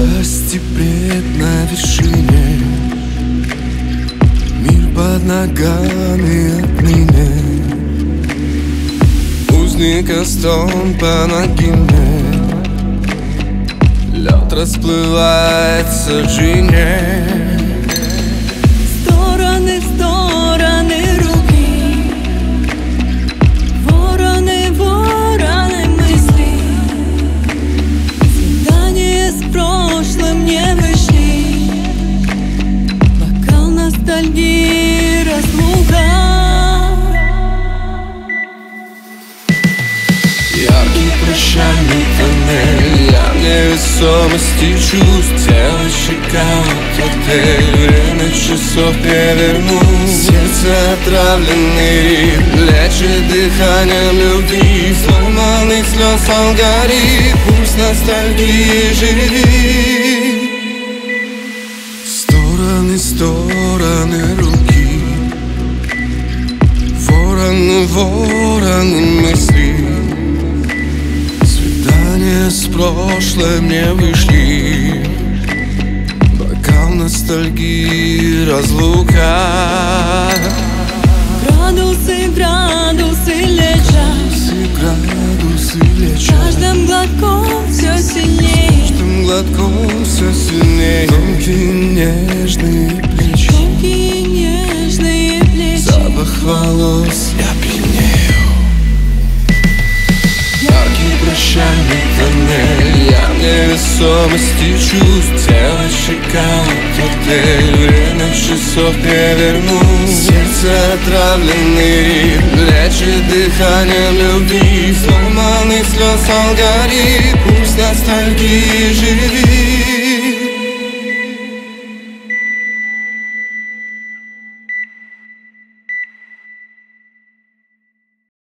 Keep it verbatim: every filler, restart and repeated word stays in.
Счастье пред на вершине, мир под ногами отныне. Узника стон, помоги мне. Лед расплывается в джине. Стороны, стороны руки, вороны, вороны мысли. Свидания с прошлым не вышли. Бокал ностальгии, разлука. Яркий прощальный тоннель, я невесомости чувств. Тело щекот, отель, время часов не вернусь. Сердце отравленный ритм, лечит дыханием любви. Сломанный слез алгоритм, пульс ностальгии живи. Стороны, стороны руки, вороны, вороны мысли. С прошлым не вышли. Бокал ностальгии, разлука. Градусы, градусы лечат, Градусы, градусы лечат. Каждым глотком все сильнее. Каждым глотком все сильнее. Тонкие нежные плечи, Тонкие нежные плечи. запах волос, я пьянею. Яркий прощальный тоннель, я в невесомости чувств. Тело щекот, отель, время часов не вернусь. Сердце отравленный ритм, лечит дыханием любви. Сломанный слез алгоритм, пульс ностальгии живи.